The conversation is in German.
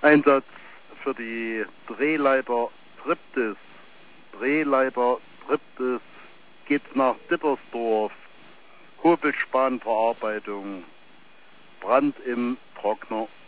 Einsatz für die Drehleiter Triptis. Drehleiter Triptis geht nach Dittersdorf. Hobelspanverarbeitung. Brand im Trockner.